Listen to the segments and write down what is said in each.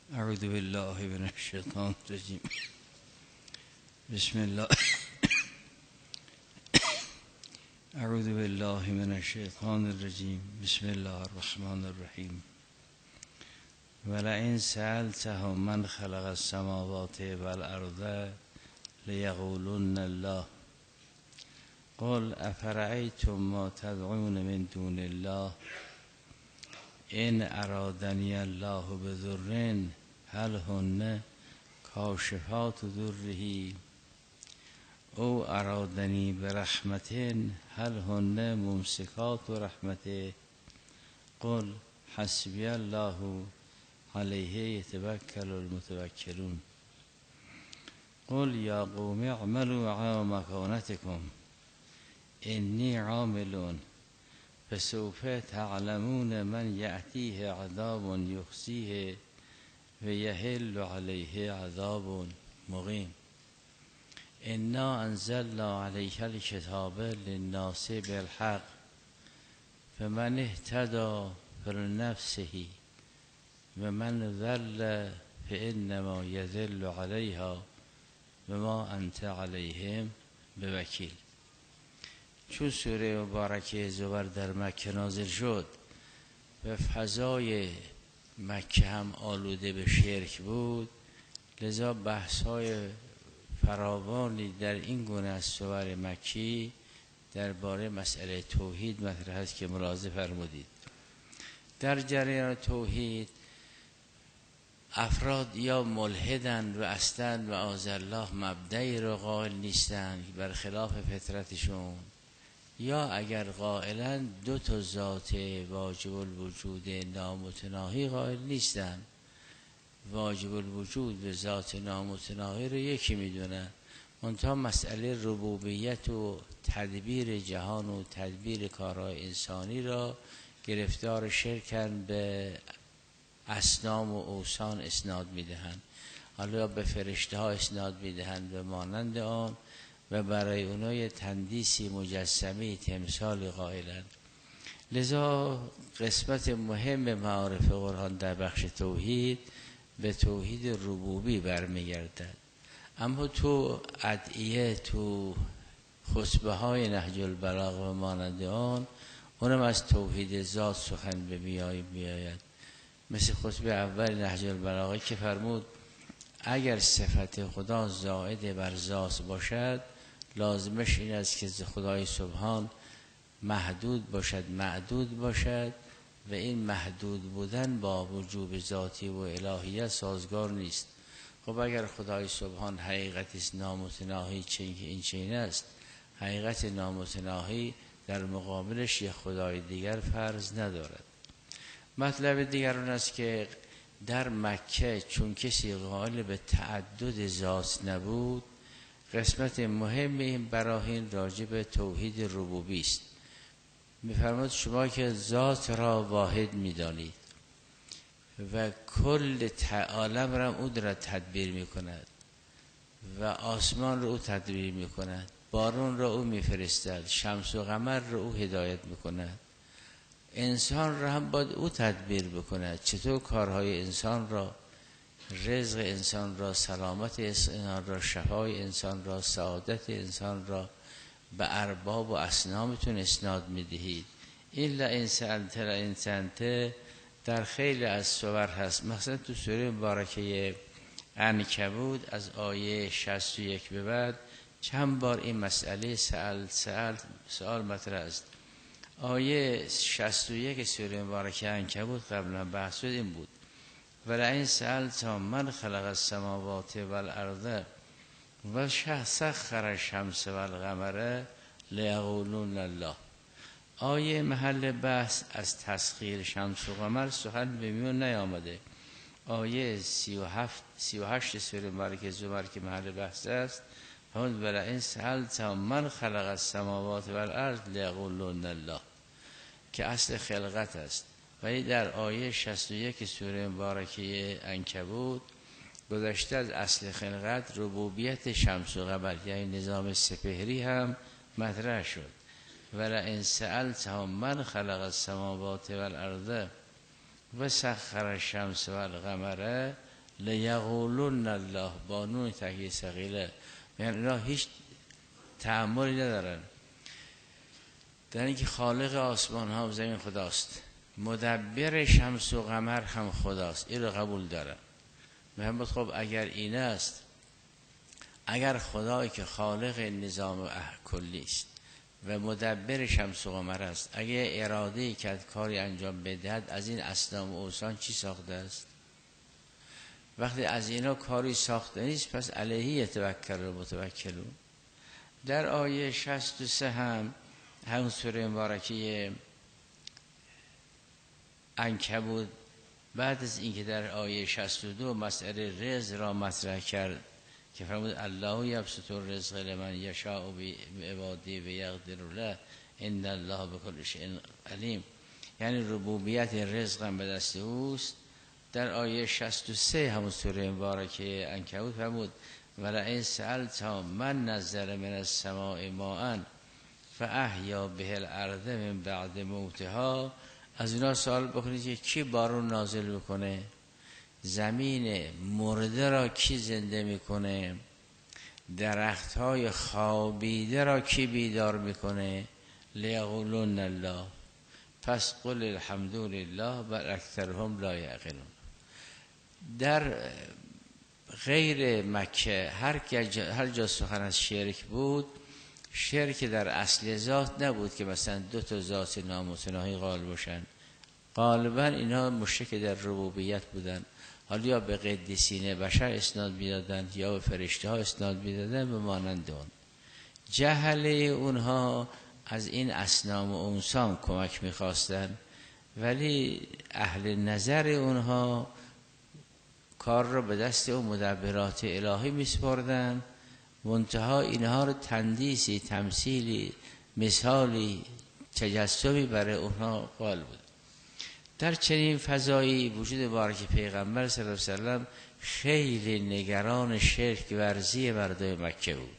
اعوذ بالله من الشیطان الرجیم. بسم الله. اعوذ بالله من الشیطان الرجیم. بسم الله الرحمن الرحیم. ولئن سألتهم من خلق السماوات والارض لیقولن الله قل افرأیتم ما تدعون من دون الله ان ارادنی الله بضر هل هن کاشفات ضره او ارادنی برحمت هل هن ممسکات رحمته قل حسبی الله علیه یتوکل المتوکلون قل یا قوم اعملوا علی مکانتکم انی عامل فسوف تعلمون من یأتیه عذاب یخزیه و یحل علیه عذاب مقیم. انا انزلنا علیک الکتاب للناس بالحق فمن اهتدی فلنفسه و من ضل فانما یضل علیها و ما انت علیهم بوکیل. چون سوره مبارکه زبر در مکه نازل شد و فضای مکه هم آلوده به شرک بود، لذا بحث‌های فراوانی در این گونه از سور مکی درباره مسئله توحید مطرح است که ملاحظه فرمودید. در جریان توحید افراد یا ملحدند و اصلا و اعاذالله مبدعی رو قائل نیستند بر خلاف فطرتشون، یا اگر قائلن دو تا ذات واجب الوجود نامتناهی قائل نیستن. واجب الوجود و ذات نامتناهی رو یکی میدونن، منتها مسئله ربوبیت و تدبیر جهان و تدبیر کارهای انسانی را گرفتار شرکن، به اصنام و اوثان اسناد میدهند، حالا به فرشته ها اسناد میدهند و مانند آن، و برای اونای تندیسی مجسمی تمثال قائلند. لذا قسمت مهم معارف قرآن در بخش توحید به توحید ربوبی برمیگردد. اما تو ادعیه، تو خطبه های نهج البلاغه و مانند آن، اونم از توحید ذات سخن به میآید. مثل خطبه اول نهج البلاغه که فرمود اگر صفت خدا زائد بر ذات باشد، لازمش این است که خدای سبحان محدود باشد، معدود باشد، و این محدود بودن با وجوب ذاتی و الهیت سازگار نیست. خب اگر خدای سبحان حقیقتی است نامتناهی، این چنین است، حقیقت نامتناهی در مقابلش یک خدای دیگر فرض ندارد. مطلب دیگر اون است که در مکه چون کسی قائل به تعدد ذات نبود، قسمت مهم این براهین راجع به توحید ربوبی است. می‌فرماید شما که ذات را واحد می‌دانید و کل عالم را او را تدبیر می‌کند و آسمان را او تدبیر می‌کند، بارون را او می‌فرستد، شمس و قمر را او هدایت می‌کند، انسان را هم باید او تدبیر بکند. چطور کارهای انسان را، رزق انسان را، سلامت انسان را، شفای انسان را، سعادت انسان را به ارباب و اصنامتون اسناد میدهید. این لئن سألت در خیلی از سور هست. مثلا تو سوره مبارکه عنکبوت از آیه 61 به بعد چند بار این مسئله سؤال مطرح است. آیه 61 سوره مبارکه عنکبوت قبلا بحث شد، این بود ولئن سألتهم من خلق السماوات والارض و سخر الشمس والقمر لیقولون الله. آیه محل بحث از تسخیر شمس و قمر سخن به میون نیامده. آیه 38 سوره مبارکه زمر که محل بحث است، همون ولئن سألتهم من خلق السماوات والارض لیقولون الله که اصل خلقت است. ولی در آیه 61 سوره مبارکه عنکبوت گذشته از اصل خلقت ربوبیت شمس و قمر یعنی نظام سپهری هم مطرح شد. ولئن سألتهم من خلق السماوات والارض و سخر الشمس والقمر لیقولن الله با نون تحقیق ثقیله، یعنی اینا هیچ تأملی ندارن در اینکه خالق آسمان ها و زمین خداست، مدبر شمس و قمر هم خداست، این رو قبول دارن. محمد خب اگر این است، اگر خدایی که خالق نظام کلی است و مدبر شمس و قمر است، اگر اراده کرد کاری انجام بدهد، از این اصنام و اوثان چی ساخته است؟ وقتی از اینا کاری ساخته نیست، پس علیه یتوکل المتوکلون. در آیه 63 همون سوره مبارکه عنکبوت، بعد از اینکه در آیه 62 مسئله رزق را مطرح کرد که فرمود الله یبسط الرزق لمن یشاء بعباده و یقدر له ان الله بكل شیء علیم، یعنی ربوبیت رزق هم به دست اوست. در آیه 63 همون سوره مبارکه عنکبوت فرمود ولئن سألت من نزل من السماء ماء فاحیا به الارض من بعد موتها، از اینا سوال بکنید که کی بارون نازل میکنه، زمین مرده را کی زنده میکنه، درختهای خوابیده را کی بیدار میکنه، لیقولن الله، پس قل الحمد لله بل اکثرهم لا یعقلون. در غیر مکه هر جا سخن از شرک بود، شرک در اصل ذات نبود که مثلا دو تا ذات نامتناهی قائل باشن، غالبا اینا مشرک در ربوبیت بودن، حالا یا به قدیسین بشر اسناد میدادن یا به فرشته ها اسناد میدادن به مانند اون. جهل اونها از این اصنام و اوثان کمک میخواستن، ولی اهل نظر اونها کار رو به دست اون مدبرات الهی میسپردن، منتها اینها رو تندیسی، تمثیلی، مثالی، تجسمی برای اونها قائل بود. در چنین فضایی وجود مبارک پیغمبر صلی الله علیه وسلم خیلی نگران شرک ورزی مردم مکه بود.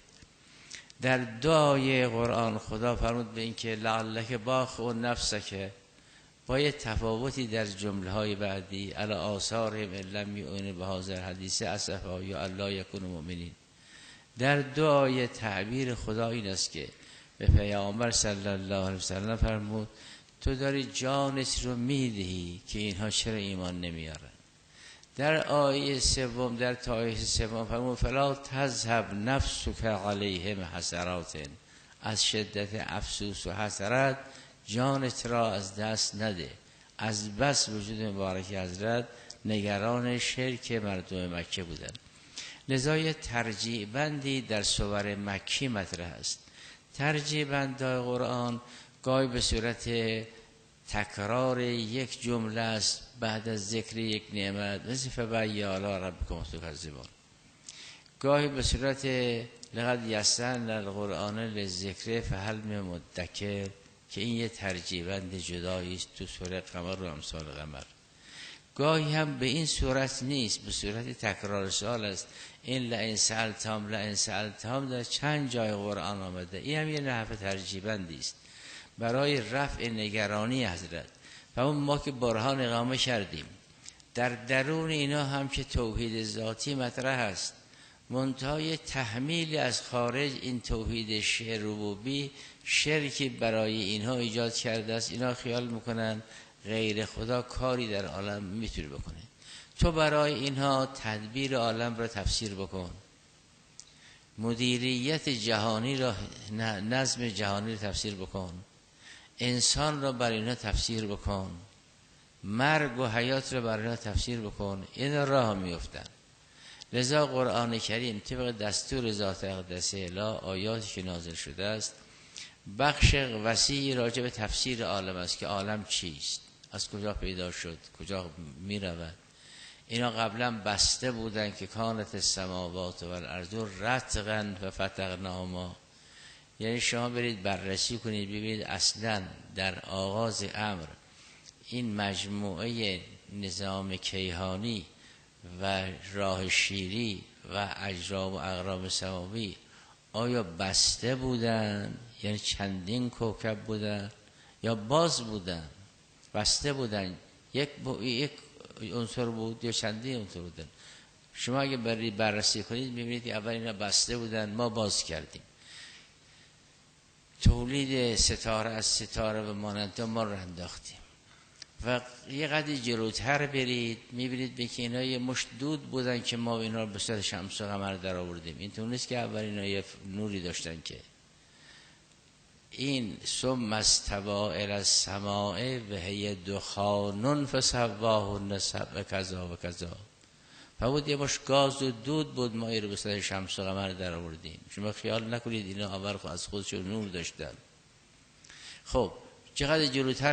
در دعای قرآن خدا فرمود به این که لعلک باخع نفسک، با یه تفاوتی در جمله های بعدی، علی آثارهم ان لم یؤمنوا بهذا الحدیث اسفا یا الله یکونوا مؤمنین. در دعای تعبیر خدا این است که به پیامبر صلی الله علیه وسلم فرمود تو داری جانت رو میدهی که اینها چرا ایمان نمیارن. در آیه سوم، در آیه سوم فرمود فلا تذهب نفسک علیهم حسرات، از شدت افسوس و حسرت جانت را از دست نده. از بس وجود مبارک حضرت نگران شرک مردم مکه بودن. لذا ترجیع بندی در سور مکی مطرح است. ترجیع بندهای قرآن گاهی به صورت تکرار یک جمله است بعد از ذکر یک نعمت، مثل فبأی آلاء ربکما تکذبان، گاهی به صورت لقد یسرنا القرآن للذکر فهل من مدکر، که این یه ترجیع بند جدایی است تو سوره قمر و امثال قمر. گاهی هم به این صورت نیست، به صورت تکرار سوال است. این لئن سألتهم در چند جای قرآن آمده. این هم یه نحو ترجیع بندی است برای رفع نگرانی حضرت. و ما که برهان اقامه کردیم در درون اینا هم که توحید ذاتی مطرح است، منتهای تحمیل از خارج این توحید ربوبی شرکی برای اینها ایجاد کرده است. اینا خیال میکنن غیر خدا کاری در عالم میتونه بکنه. تو برای اینها تدبیر عالم را تفسیر بکن، مدیریت جهانی را، نظم جهانی را تفسیر بکن، انسان را برای اینها تفسیر بکن، مرگ و حیات را برای اینها تفسیر بکن. این راه میفتن. لذا قرآن کریم طبق دستور ذات اقدس اله آیاتی که نازل شده است بخش وسیعی راجع به تفسیر عالم است که عالم چیست، از کجا پیدا شد، کجا می رود. اینا قبلا بسته بودن که کانت السماوات و الارض رتقا و فتقناهما، یعنی شما برید بررسی کنید ببینید اصلا در آغاز امر این مجموعه نظام کیهانی و راه شیری و اجرام و اقرام سماوی آیا بسته بودن، یعنی چندین کوکب بودن، یا باز بودن؟ بسته بودن، یک عنصر بود یا چندین عنصر بودن؟ شما اگه بررسی کنید میبینید که اول اینا بسته بودن، ما باز کردیم. تولید ستاره از ستاره و مانند ما رو انداختیم. و یه قدری جلوتر برید میبینید به که اینا یه مشت دود بودن که ما اینا رو به صورت شمس و قمر در آوردیم. این تو نیست که اول اینا یه نوری داشتن، که این ثم استوى الی السماء و هی دخان فسواهن سبع کذا و کذا. فبود یه مشت گاز و دود بود، ما این رو به صورت شمس و قمر در آوردیم. شما خیال نکنید اینا اول از خودشون نور داشتن. خب چقدر جلوتر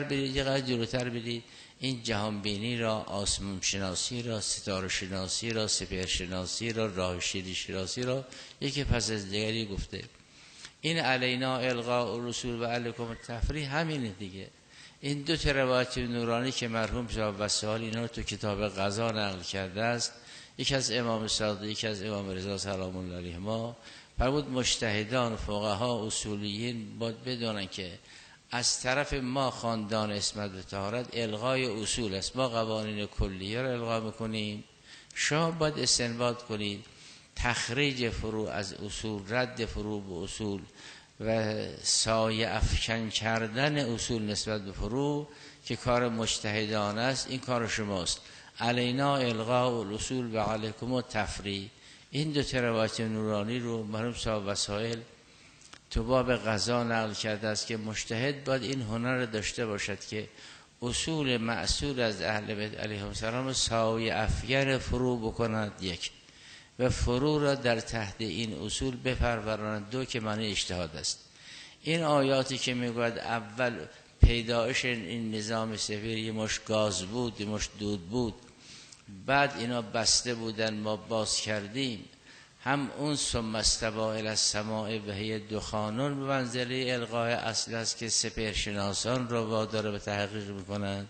برید این جهان بینی را، آسمان شناسی را، ستاره شناسی را، سپهر شناسی را، راه شیری شناسی را یکی پس از دیگری گفته. این علینا القاء الرسول و علیکم التفریح همینه دیگه. این دو تا روایت نورانی که مرحوم شاه وسال اینا رو تو کتاب قضا نقل کرده است، یکی از امام صادق، یکی از امام رضا سلام الله علیهما، فرمود مجتهدان فقها اصولیین باید بدونن که از طرف ما خاندان عصمت و طهارت الغای اصول است. ما قوانین کلیه را الغا میکنیم، شما باید استنباط کنید تخریج فروع از اصول، رد فروع به اصول و سایه افکن کردن اصول نسبت به فروع که کار مجتهدان است، این کار شماست. علینا الغاء الاصول و علیکم التفریع. این دو تا روایت نورانی رو مرحوم صاحب وسائل تو باب قضا نقل کرده است که مجتهد باید این هنر داشته باشد که اصول معصول از اهل بیت علیهم السلام سایه افکن فروع بکند، یک، و فروع را در تحت این اصول بپروراند، دو، که معنی اجتهاد است. این آیاتی که میگوید اول پیدایش این نظام سفیر یه مشت گاز بود، یه مشت دود بود، بعد اینا بسته بودن ما باز کردیم، هم اون ثم استوى الی السماء و هی دخان به منزله الغای اصل است که سپهر شناسان رو وادار به تحقیق میکنند،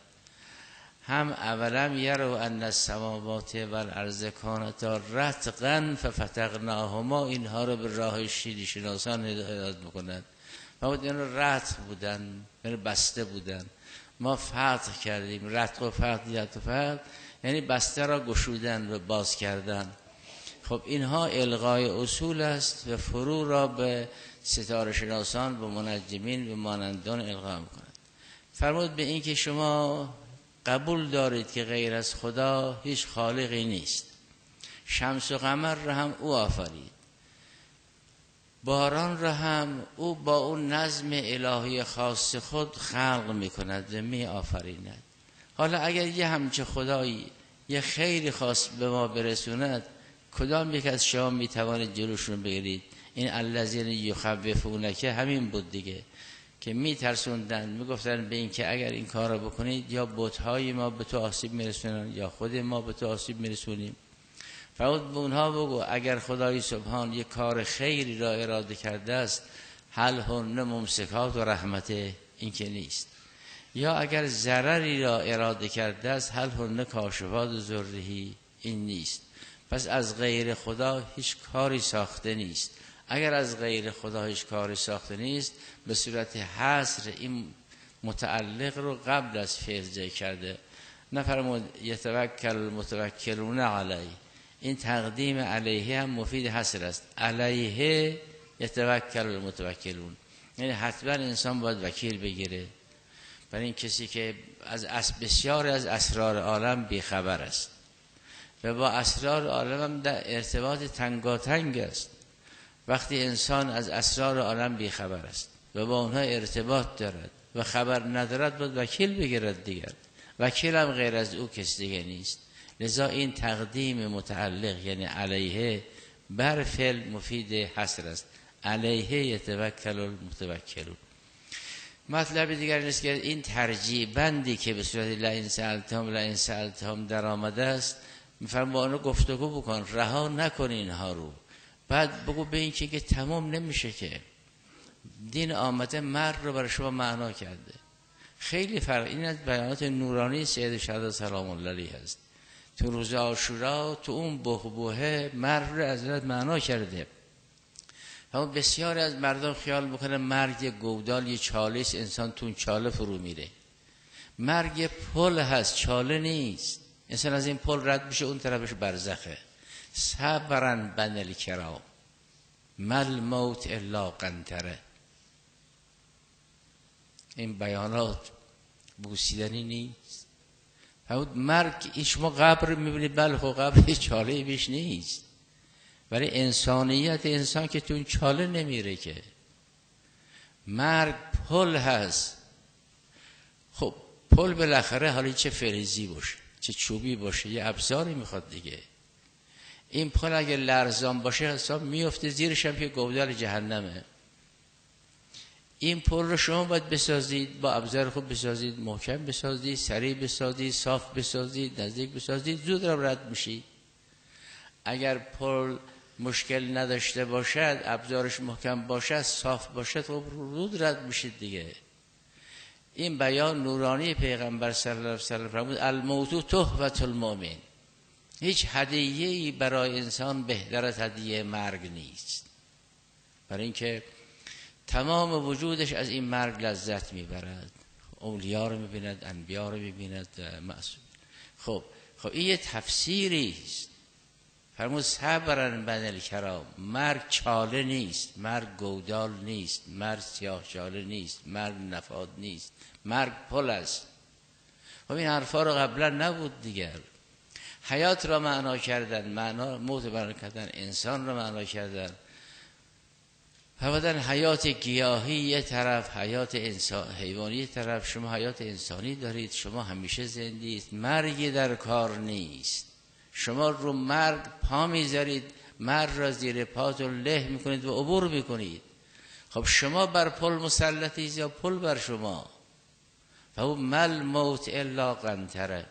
هم اولم یرو ان السماوات و الارض کانتا رتقا ففتقناهما، اینها رو به راه شیری شناسان هدایت میکنند. ما بود این رو رتق بودن، یعنی بسته بودن، ما فتح کردیم. رتق و فتح یعنی بسته را گشودن و باز کردن. خب اینها الغای اصول است و فروع را به ستاره شناسان، به منجمین، به مانندان الغا میکنند. فرمود به این که شما قبول دارید که غیر از خدا هیچ خالقی نیست. شمس و قمر را هم او آفرید، باران را هم او با اون نظم الهی خاص خود خلق میکند و می آفریند. حالا اگر یه همچه خدایی یه خیلی خاص به ما برسوند، کدام یک از شما میتواند جلوشون بگیرید؟ این الذین یخوفونک همین بود دیگه، که میترسوندن، میگفتن به این که اگر این کار رو بکنید یا بت‌های ما به تو آسیب میرسونن یا خود ما به تو آسیب میرسونیم. فرمود به اونها بگو اگر خدای سبحان یک کار خیری را اراده کرده است، هل هن ممسکات و رحمته، این که نیست. یا اگر ضرری را اراده کرده است، هل هن کاشفات ضرری، این نیست. پس از غیر خدا هیچ کاری ساخته نیست. اگر از غیر خدا هیچ کاری ساخته نیست، به صورت حصر این متعلق رو قبل از فعل ذکر کرده. نفرمود یتوکل المتوکلون علیه، این تقدیم علیه هم مفید حصر است. علیه یتوکل المتوکلون، یعنی حتما انسان باید وکیل بگیره برای این کسی که از بسیار از اسرار عالم بیخبر است و با اسرار عالم هم در ارتباط تنگاتنگ است. وقتی انسان از اسرار عالم بیخبر است و با اونها ارتباط دارد و خبر ندارد، باید وکیل بگیرد دیگر. وکیل هم غیر از او کس دیگه نیست. لذا این تقدیم متعلق یعنی علیه بر فعل مفید حصر است. علیه یتوکل المتوکلون. مطلب دیگر نیست که این ترجیع بندی که به صورت لئن سألتهم در آمده است، میفرم با آنها گفتگو بکن، رها نکن اینها رو. بعد بگو به این که تمام نمیشه، که دین آمده مرد رو برای شما معنا کرده. خیلی فرق این از بیانات نورانی سید شهدا سلام الله علیه است. تو روز عاشورا تو اون بحبوحه مرگ رو از معنا کرده. اما بسیار از مردم خیال میکنه مرگ یه گودال، یه چاله است، انسان تو اون چاله فرو میره. مرگ پل هست، چاله نیست. انسان از این پل رد میشه، اون طرفش برزخه. صبرا بنی الکرام مل موت الا قنطره. این بیانات بوسیدنی نیست. مرگ شما قبر میبینید، بله خب قبر چاله بیش نیست، ولی انسانیت انسان که تو اون چاله نمیره که. مرگ پل هست. خب پل بالاخره حالا چه فلزی باشه چه چوبی باشه یه ابزاری میخواد دیگه. این پل اگه لرزان باشه حساب میفته زیرش هم که گودال جهنمه. این پل رو شما باید بسازید، با ابزار خوب بسازید، محکم بسازید، سریع بسازید، صاف بسازید، نزدیک بسازید، زود رو رد میشید. اگر پل مشکل نداشته باشد، ابزارش محکم باشد، صاف باشد، خب زود رد میشید دیگه. این بیان نورانی پیغمبر صلی الله علیه و سلم فرمود الموت تحفة المؤمن. هیچ هدیه‌ای برای انسان بهتر از هدیه مرگ نیست، برای اینکه تمام وجودش از این مرگ لذت میبرد. اولیا رو میبیند، انبیا رو میبیند، معصوم. خب این یه تفسیری است. فرمود صبرا بنی الکرام. مرگ چاله نیست، مرگ گودال نیست، مرگ سیاه چاله نیست، مرگ نفاد نیست، مرگ پل است. خب این حرفا رو قبلا نبود دیگر. حیات را معنا کردن، معنا موت معنا کردن، انسان را معنا کردن. فرمودن حیات گیاهی یه طرف، حیات انسان حیوانی یه طرف، شما حیات انسانی دارید، شما همیشه زندید، مرگی در کار نیست. شما رو مرگ پا میذارید، مرگ را زیر پاتون له میکنید و عبور میکنید. خب شما بر پل مسلطید یا پل بر شما؟ فهو مل موت الا قنطره.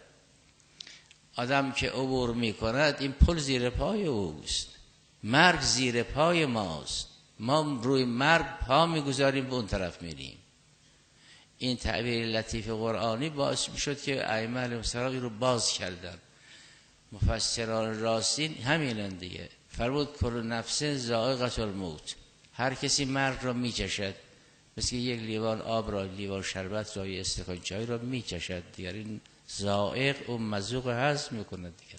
آدم که عبور میکند این پل زیر پای اوست، مرگ زیر پای ماست، ما روی مرگ پا میگذاریم به اون طرف میریم. این تعبیر لطیف قرآنی باعث میشد که ائمه علیهم السلام رو باز کردن. مفسران راستین همینن دیگه. فرمود کل نفس ذائقة الموت. هر کسی مرگ را میچشد، مثل یک لیوان آب را، لیوان شربت را، یک استکان چای را میچشد دیگر. این ذائق و مذوق هضم میکند دیگر.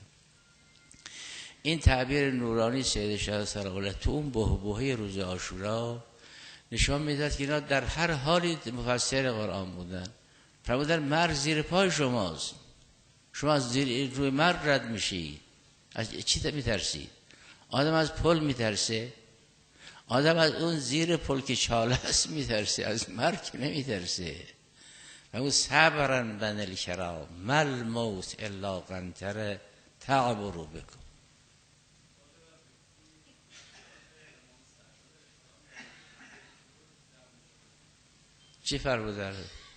این تعبیر نورانی سید شهید سلام الله تو اون بحبوحه روز عاشورا نشان میداد که اینا در هر حالی مفسر قرآن بودن. فرمودن مرگ زیر پای شماست، شما از زیر روی مرگ رد میشید. از چی میترسید؟ آدم از پل میترسه؟ آدم از اون زیر پل که چاله است میترسه، از مرگ نمیترسه. فرمود صبرا بنی الکرام مل موت الا قنطره تعبروا بکم. چی فرمودن؟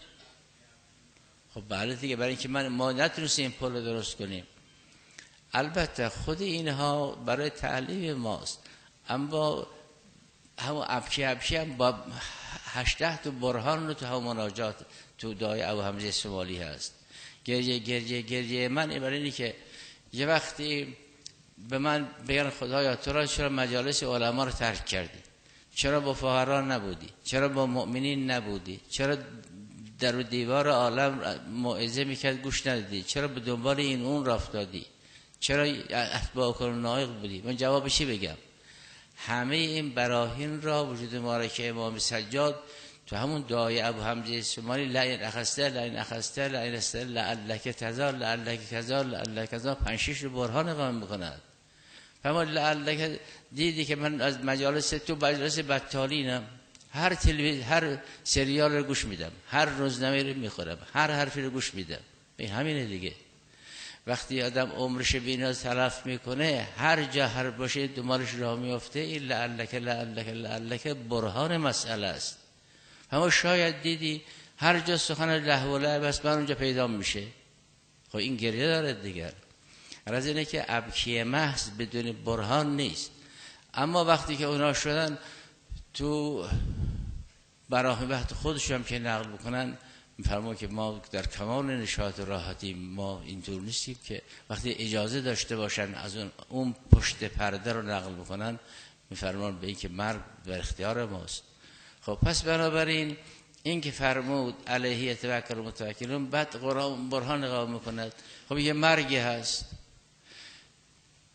خب بله دیگه، برای اینکه ما نتونستیم این پل رو درست کنیم. البته خود اینها برای تعلیم ماست، اما همون ابکی هم با 18 تا برهان رو تو هم مناجات تو دعای ابو حمزه سمالی هست. گریه من برای اینه که یه وقتی به من بگن خدایا تو را چرا مجالس علما رو ترک کردی؟ چرا با فقرا نبودی؟ چرا با مؤمنین نبودی؟ چرا در دیوار عالم موعظه میکرد گوش ندادی؟ چرا به دنبال این اون رفت دادی؟ چرا اتباع کن نایق بودی؟ من جواب چی بگم؟ همه این براهین را وجود مبارک امام سجاد تو همون دعای ابو حمزه سمالی لئن اخسته لئن اخسته لئن استه لعلک تزال لعلک کذا لعلک کذا 5-6 برهان اقامه میکند. فما لعلک دیدی که من از مجالس تو مجالس بطالینم، هر سریال رو گوش میدم، هر روزنامه رو میخورم، هر حرفی رو گوش میدم. این همینه دیگه. وقتی آدم عمرش بینا تلف میکنه، هر جا هر باشه دمارش راه میفته، این لعلک برهان مسئله است. اما شاید دیدی هر جا سخن له و لعب است، من اونجا پیدا میشه. خب این گریه داره دیگر. از اینه که ابکی محض بدون برهان نیست. اما وقتی که اونا شدن تو براهی وقت خودشون هم که نقل بکنن، میفرمون که ما در کمال نشاط و راحتی، ما اینطور نیستیم که وقتی اجازه داشته باشن از اون پشت پرده رو نقل بکنن، میفرمون به این که مرگ در اختیار ماست. خب پس بنابراین این که فرمود علیه توکل و متوکلون، بعد قرآن برهان اقامه میکند. خب یه مرگی هست،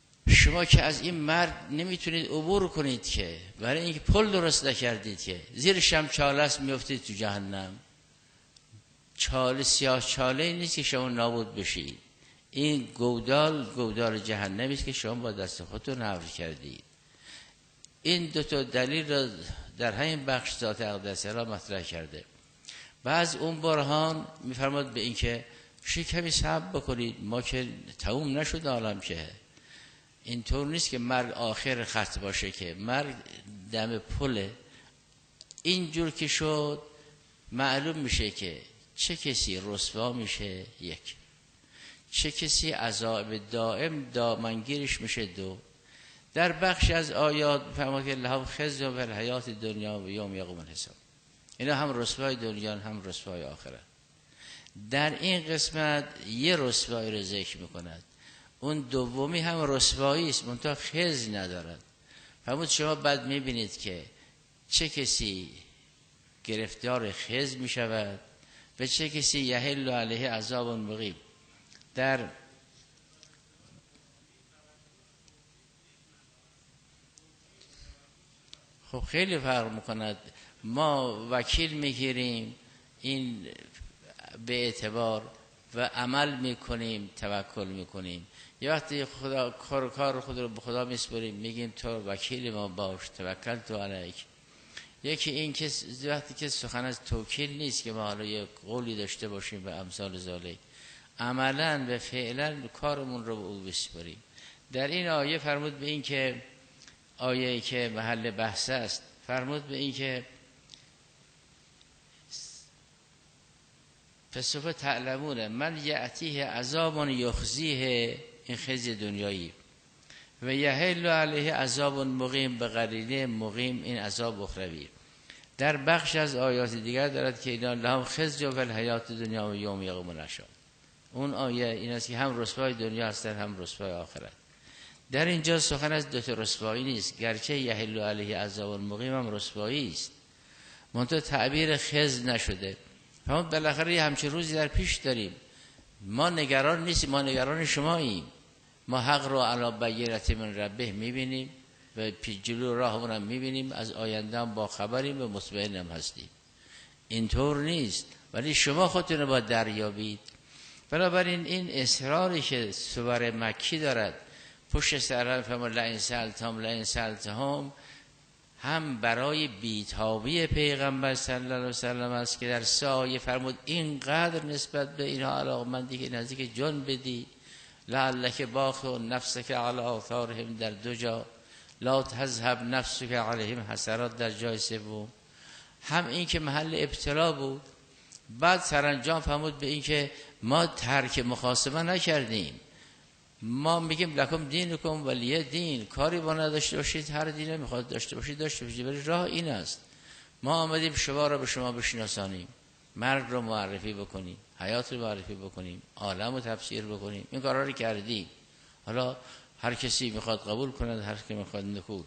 شما که از این مرد نمیتونید عبور کنید که، برای اینکه پل درست نکردید که، زیرش هم چاله است میافتید تو جهنم. چاله سیاه چاله نیست که شما نابود بشید، این گودال جهنمی است که شما با دست خودتون حفر کردید. این دو تا دلیل را در همین بخش ذات اقدس را مطرح کرده. بعض اون برهان میفرماد به این که کمی صبر بکنید، ما که تموم نشد عالم، که اینطور نیست که مرگ آخر خط باشه، که مرگ دم پله. اینجور که شد معلوم میشه که چه کسی رسوا میشه، یک، چه کسی عذاب دائم دامنگیرش میشه، دو. در بخش از آیات فرمود که لهم خزی و الحیات دنیا و یوم یقوم الحساب. اینا هم رسوای دنیا هم رسوای آخرت. در این قسمت یه رسوایی رو ذکر میکند، اون دومی هم رسوایی است منتها خزی ندارد. فرمود شما بعد میبینید که چه کسی گرفتار خزی میشود و چه کسی یحل علیه عذاب مقیم. در خب خیلی فرق میکند. ما وکیل میگیریم این به اعتبار و عمل میکنیم، توکل میکنیم. یه وقتی کار خود رو به خدا میسپاریم، میگیم تو وکیل ما باش، توکل تو علیک. یکی این که وقتی که سخن از توکیل نیست که ما حالا یه قولی داشته باشیم و امثال ذالک، عملا و فعلا کارمون رو به او بسپاریم. در این آیه فرمود به این که آیه‌ای که محل بحث است، فرمود به این که فسوف تعلمون من یأتیه عذاب یخزیه، این خزی دنیایی، و یحل علیه عذاب مقیم، به قرینه مقیم این عذاب اخروی. در بخش از آیات دیگر دارد که اینا لهم خزی و الحیات دنیا و یوم یقوم الاشهاد. اون آیه این است که هم رسوای دنیا هستن هم رسوای آخرت. در اینجا سخن از دو تا رسوایی نیست، گرچه یحل علیه عذاب مقیم هم رسوایی است، منتها تعبیر خز نشده. ما بالاخره همچین روزی در پیش داریم. ما نگران نیستیم، ما نگران شماییم. ما حق رو علی بینة من ربه میبینیم و جلو راهمون هم میبینیم، از آینده هم با خبریم و مطمئن هم هستیم. اینطور نیست، ولی شما خودتون رو باید دریابید. بنابراین این اصراری که سور مکی دارد پشت سر فرمان لئن سألتهم هم برای بیتابی پیغمبر صلی الله علیه و سلم است که در سایه فرمود اینقدر نسبت به اینها علاقمندی که نزدیک جان بدی، لعلک باخع نفسک علی آثارهم در دو جا، لا تذهب نفسک علیهم حسرات در جای سوم. هم این که محل ابتلا بود، بعد سرانجام فرمود به این که ما ترک مخاصمه نکردیم، ما میگیم لکم دینکم ولی دین، کاری با نداشته باشید، هر دینه میخواد داشته باشید داشته باشید، ولی راه این است. ما آمدیم شما را به شما بشناسانیم، مرگ رو معرفی بکنیم، حیات رو معرفی بکنیم، عالم رو تفسیر بکنیم. این کارا رو کردیم. حالا هر کسی میخواد قبول کند، هر کی میخواد نکول.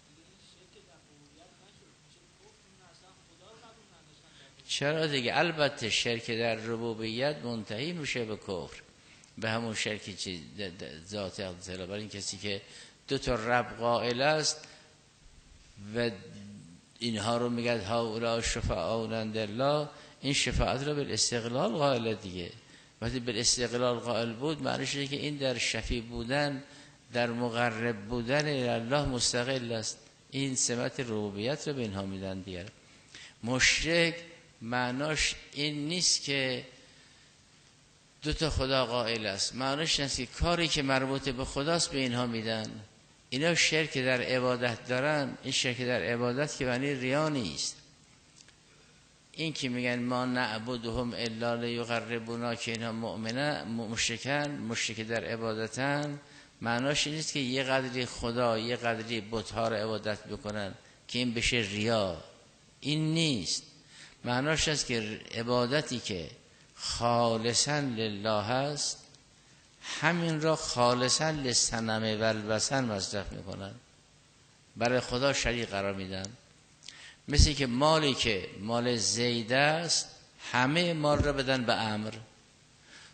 چرا دیگه؟ البته شرک در ربوبیت منتهی میشه به کفر، به همون شرکی چی ذات اقدس. برای این کسی که دو تا رب قائل است و اینها رو میگه هؤلاء شفعاء عند الله، این شفاعت رو به استقلال قائل دیگه. وقتی به استقلال قائل بود معنیش اینه که این در شفیع بودن، در مقرب بودن الله مستقل است. این سمت ربوبیت رو به اینها میدن دیگه. مشرک معناش این نیست که دو تا خدا قائل است، معنیش نیست که کاری که مربوط به خداست به اینها میدن. اینا شرک در عبادت دارن. این شرک در عبادت که معنی ریا نیست. این که میگن ما نعبدهم الا لیقربونا، که اینا مؤمنه مشرکن، مشرک در عبادتن، معناش این نیست که یه قدری خدا یه قدری بت‌ها رو عبادت بکنن که این بشه ریا. این نیست. معناش است که عبادتی که خالصا لله هست، همین را خالصا للصنم و الوثن مصرف میکنن، برای خدا شریک قرار میدن. مثل که مالی که مال زید است، همه مال را بدن به عمرو،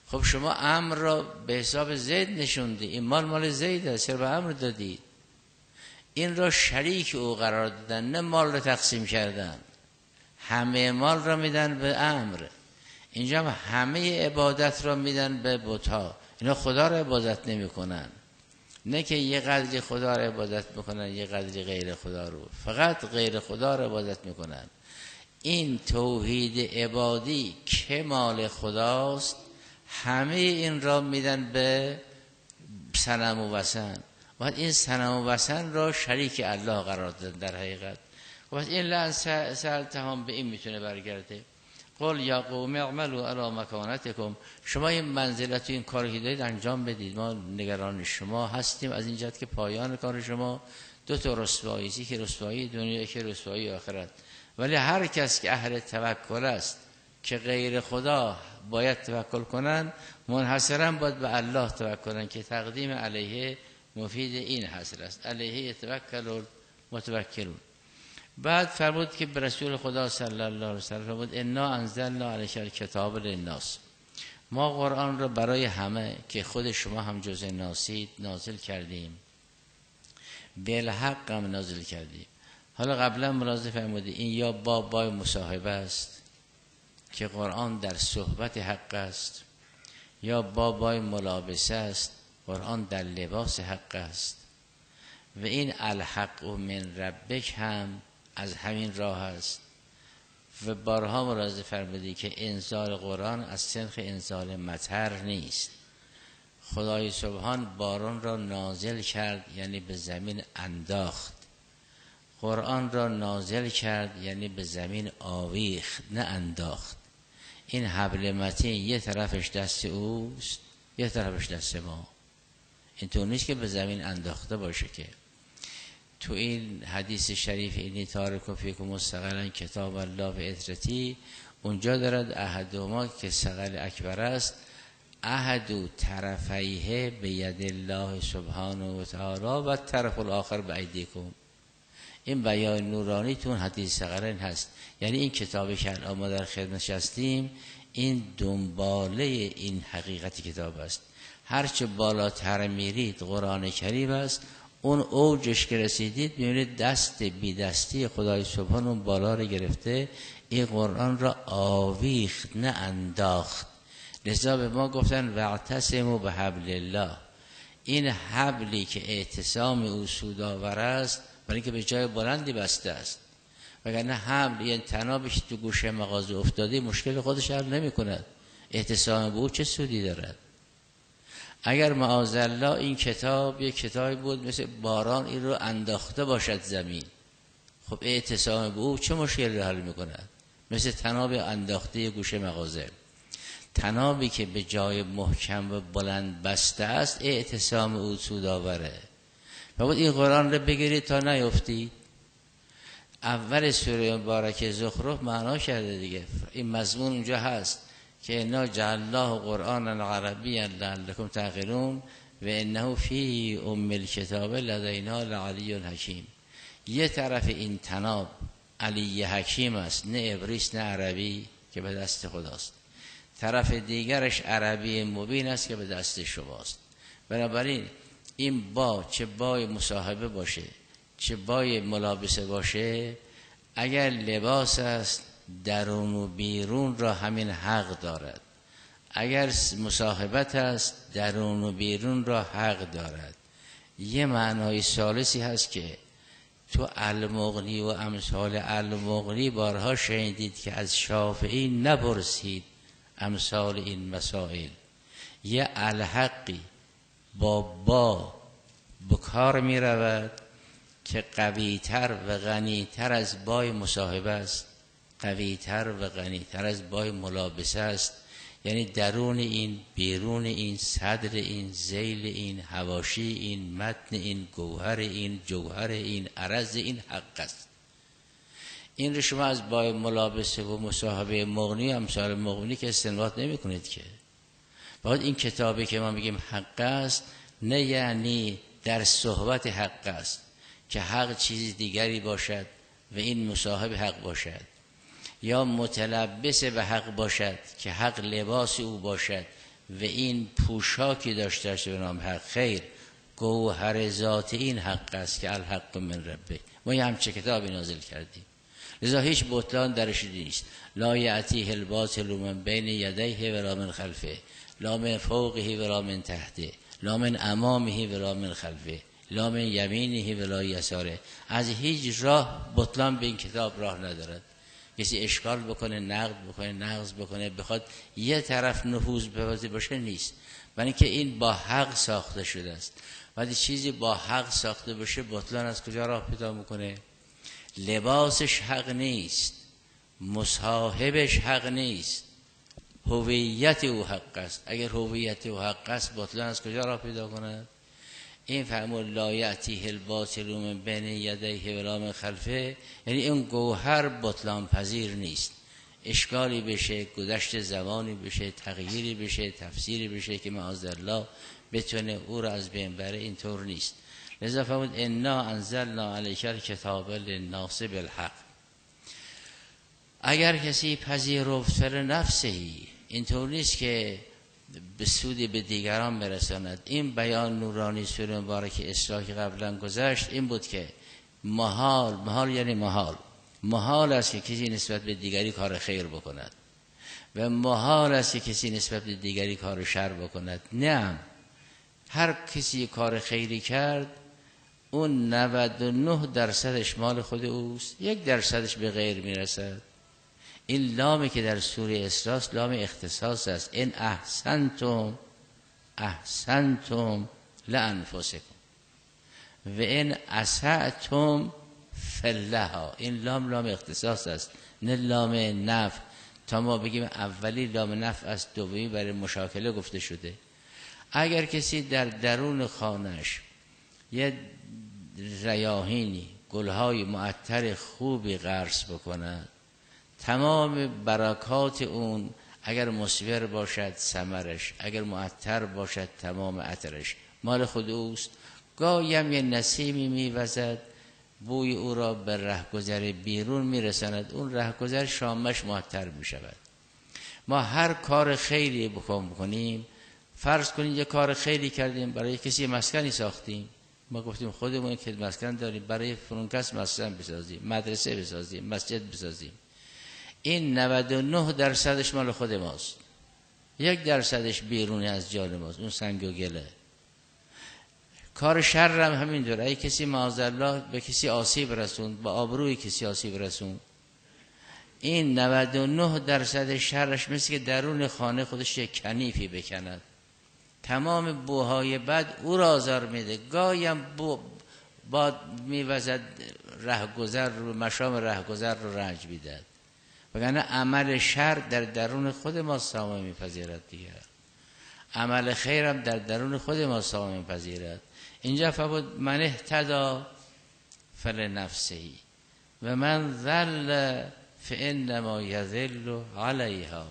خب شما امر را به حساب زید نشوندی، این مال زید است، چرا به امر دادید؟ این را شریک او قرار دادن، نه مال را تقسیم کردن. همه مال را میدن به امر، اینجا همه عبادت را میدن به بت‌ها. اینا خدا را عبادت نمی کنن، نه که یه قدری خدا را عبادت میکنن یه قدری غیر خدا رو، فقط غیر خدا را عبادت میکنن. این توحید عبادی که مال خداست، همه این را میدن به صنم و وثن. بعد این صنم و وثن را شریک الله قرار دادن در حقیقت. بعد این لعن سألتهم به این میتونه برگرده. قل یا قوم اعملوا علی مکانتکم، شما این منزلت و این کاری که دارید انجام بدید، ما نگران شما هستیم از این جهت که پایان کار شما دو تا رسوایی، که رسوایی دنیا که رسوایی آخرت. ولی هر کس که اهل توکل است که غیر خدا باید توکل کنن، منحصرا باید به الله توکل کنن که تقدیم علیه مفید این حاصل است، علیه یتوکل المتوکلون. بعد فرمود که به رسول خدا صلی الله علیه و سلم فرمود انا انزلنا علیک الکتاب للناس، ما قرآن را برای همه که خود شما هم جز ناسید نازل کردیم، بالحق هم نازل کردیم. حالا قبلا ملاحظه فرمودی این یا بای مصاحبه است که قرآن در صحبت حق است، یا بای ملابسه است، قرآن در لباس حق است. و این الحق من ربک هم از همین راه است. و بارها ملاحظه فرمودی که انزال قرآن از سنخ انزال مطر نیست. خدای سبحان باران را نازل کرد یعنی به زمین انداخت، قرآن را نازل کرد یعنی به زمین آویخت نه انداخت. این حبل متین یه طرفش دست اوست یه طرفش دست ما، اینطور نیست که به زمین انداخته باشه. که تو این حدیث شریف اینی تارک فیکم مستقلا کتاب الله و اطرتی، اونجا دارد احدهما که ثقل اکبر است، احد طرفیه به ید الله سبحانه و تعالی و طرف الاخر به ایدیکم. این بیان نورانی تو حدیث ثقلین هست، یعنی این کتابی که الان ما در خدمتش هستیم این دنباله این حقیقتی کتاب است. هرچه بالاتر میرید قرآن کریم است، اون اوجش که رسیدید میبینید دست بی دستی خدای سبحان اون بالا رو گرفته، این قرآن را آویخت نه انداخت. لذا به ما گفتن واعتصموا بحبل الله، این حبلی که اعتصام او سودآور است برای اینکه به جای بلندی بسته است، وگرنه حبل یعنی تنابش تو گوشه مغازه افتاده مشکل خودش حل نمی کند، اعتصام به او چه سودی دارد؟ اگر معاذالله این کتاب یک کتابی بود مثل باران این رو انداخته باشد زمین، خب اعتصام به او چه مشکلی حل میکند؟ مثل تناب انداخته گوشه مغازه. تنابی که به جای محکم و بلند بسته است اعتصام او سودآوره. و بود این قرآن رو بگیرید تا نیفتید. اول سوره مبارکه زخرف معنا کرده دیگه، این مضمون اونجا هست که انا جعلناه قرآنا عربیا لعلکم تعقلون و انه فی ام الکتاب لدینا لعلی حکیم. یه طرف این تناب علی حکیم است، نه ابریس نه عربی که به دست خداست، طرف دیگرش عربی مبین است که به دست شماست. بنابراین این چه بای مصاحبه باشه چه بای ملابسه باشه، اگر لباس است درون و بیرون را همین حق دارد، اگر مصاحبت است درون و بیرون را حق دارد. یه معنای ثالثی هست که تو المغنی و امثال المغنی بارها شنیدید که از شافعی نپرسید امثال این مسائل. یه الحقی با بکار می رود که قویتر و غنیتر از بای مصاحبه است، قویتر و غنیتر از بای ملابسه است. یعنی درون این، بیرون این، صدر این، ذیل این، حواشی این، متن این، گوهر این، جوهر این، عرض این حق است. این رو شما از بای ملابسه و مصاحبه مغنی و امثال مغنی که استنباط نمی کنید که. باید این کتابی که ما میگیم حق است، نه یعنی در صحبت حق است که حق چیز دیگری باشد و این مصاحب حق باشد، یا متلبس به حق باشد که حق لباس او باشد و این پوشاکی داشته به نام حق. خیر، گوهر ذات این حق است که الحق من ربه. ما یه همچه کتابی نازل کردیم، لذا هیچ بطلان درش نیست. لا یأتیه الباطل من بین یدیه ولا من خلفه، لا من فوقه ولا من تحته، لا من امامه ولا من خلفه، لا من یمینه ولا یساره. از هیچ راه بطلان به این کتاب راه ندارد. کسی اشکال بکنه، نقد بکنه، نقض بکنه، بخواد یه طرف نفوذ بپذیره باشه نیست. برای اینکه این با حق ساخته شده است. وقتی چیزی با حق ساخته باشه بطلان از کجا راه پیدا میکنه؟ لباسش حق نیست، مصاحبش حق نیست، هویت او حق است. اگر هویت او حق است بطلان از کجا راه پیدا کند؟ این فرمود لا یأتیه الباطل من بین یدیه ولا من خلفه، یعنی این گوهر بطلان پذیر نیست. اشکالی بشه، گذشت زمانی بشه، تغییری بشه، تفسیری بشه که معاذالله بتونه او را از بین بره، اینطور نیست. لذا فرمود انا انزلنا علیک الکتاب للناس بالحق. اگر کسی پذیرفت فلنفسه، اینطور نیست که به سودی به دیگران برساند. این بیان نورانی سوره مبارک اسراء که قبلا گذشت این بود که محال یعنی محال است که کسی نسبت به دیگری کار خیر بکند و محال است که کسی نسبت به دیگری کار شر بکند. نه، هر کسی کار خیری کرد اون 99% مال خود اوست، 1% به غیر میرسد. این لامی که در سوره اسراء لام اختصاص است. ان احسنتم لانفسکم و ان اسأتم فلها. این لام اختصاص است، نه لام نفع. تا ما بگیم اولی لام نفع است، دومی برای مشاکله گفته شده. اگر کسی در درون خانه‌اش یه ریاحینی، گلهای معطر خوبی غرس بکند، تمام برکات اون اگر مثمر باشد ثمرش، اگر معطر باشد تمام عطرش مال خود اوست. گاهی یه نسیمی میوزد، بوی او را به رهگذر بیرون میرساند، اون رهگذر شامش معطر میشود. ما هر کار خیری بکنیم، فرض کنید یه کار خیری کردیم، برای کسی مسکنی ساختیم، ما گفتیم خودمون که مسکن داریم، برای فلان کس مسکن بسازیم، مدرسه بسازیم، مسجد بسازیم. این 99% مال خود ماست، 1% بیرونی از جان ماست، اون سنگ و گله. کار شر هم همینطور. اگه کسی معاذالله به کسی آسیب رسوند، با آبروی کسی آسیب رسوند، این 99% شرش مثل که درون خانه خودش یک کنیفی بکند، تمام بوهای بد او را آزار میده. گاهی هم باد میوزد رهگذر رو، مشام رهگذر رو رنج میدهد. وگرنه عمل شر در درون خود ما سامه میپذیرد دیگر، عمل خیر هم در درون خود ما سامه میپذیرد. اینجا فرمود من اهتدی فلنفسه و من ضل فانما یضل علیها.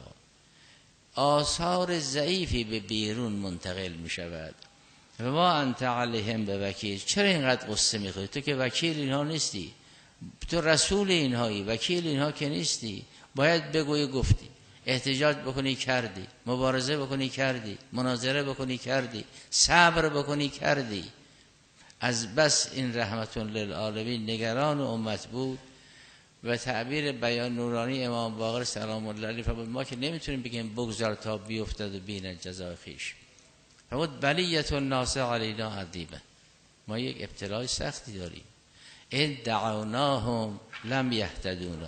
آثار ضعیفی به بیرون منتقل می شود. و ما انت علیهم به وکیل. چرا اینقدر قصه می خواهی؟ تو که وکیل اینها نیستی، تو رسول اینهایی، وکیل اینها که نیستی. باید بگوی گفتی، احتجاج بکنی کردی، مبارزه بکنی کردی، مناظره بکنی کردی، صبر بکنی کردی. از بس این رحمت للعالمین نگران امت بود. و تعبیر بیان نورانی امام باقر سلام الله علیه فرمود ما که نمیتونیم بگیم بگذار تا بیفتد و بین جزای خویش. فرمود بلیت الناس علینا عظیمه. ما یک ابتلای سختی داریم. ان دعوناهم لم یهتدونا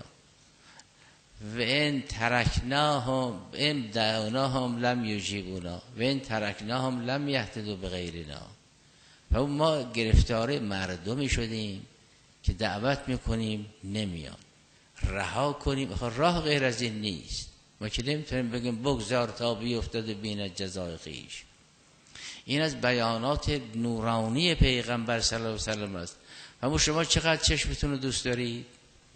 و ان ترکناهم ان دعوناهم لم یجیبونا و ان ترکناهم لم یهتدوا بغیرنا. ما گرفتار مردمی شدیم که دعوت میکنیم نمیان، رها کنیم. راه غیر از این نیست. ما که نمیتونیم بگیم بگذار تا بیفتد و بین جزای خویش. این از بیانات نورانی پیغمبر صلی الله علیه و سلم است. اما شما چقدر چشمتون رو دوست دارید،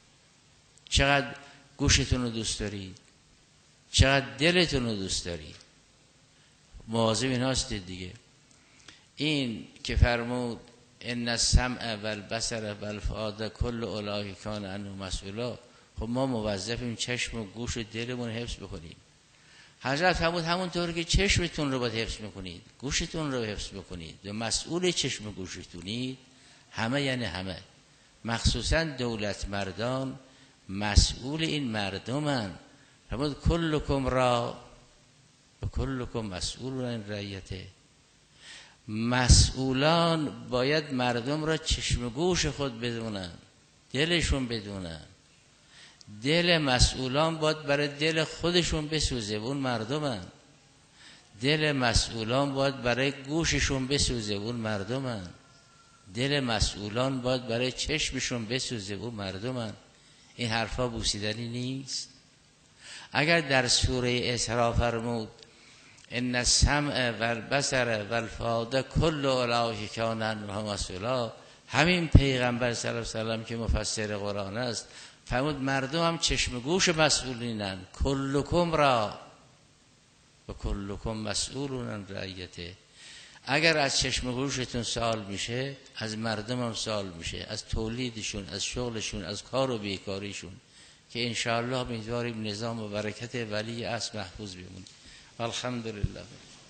چقدر گوشتون رو دوست دارید، چقدر دلتون رو دوست دارید، مواظب این هستید دیگه. این که فرمود ان السمع والبصر والفؤاد کل اولئک کان عنه مسئولا. خب ما موظفیم چشم و گوش و دلمون حفظ بکنیم. حضرت فرمود همونطور که چشمتون رو باید حفظ میکنید، گوشتون رو حفظ میکنید و مسئول چشم و گوشتونید، همه یعنی همه، مخصوصا دولت مردان مسئول این مردمن. فرمود کلکم را و کلکم مسئول عن رعیته. مسئولان باید مردم را چشم گوش خود بدونن، دلشون بدونن. دل مسئولان باید برای دل خودشون بسوزه، اون مردمن. دل مسئولان باید برای گوششون بسوزه، اون مردمن. دل مسئولان باید برای چشمشون بسوزه، اون مردمن. این حرفا بوسیدنی نیست. اگر در سوره اسراء فرمود ان السمع والبصر والفؤاد کل اولئک کان عنه مسئولا، همین پیغمبر صلی الله علیه و سلم که مفسر قرآن است فرمود مردم هم چشم گوش مسئولینن. کلکم را و کلکم مسئولون عن رعیته. اگر از چشم گوشتون سوال میشه، از مردم هم سوال میشه، از تولیدشون، از شغلشون، از کار و بیکاریشون، که انشاءالله امیدواریم نظام و برکت ولی اصل محفوظ بمونه. الحمدلله.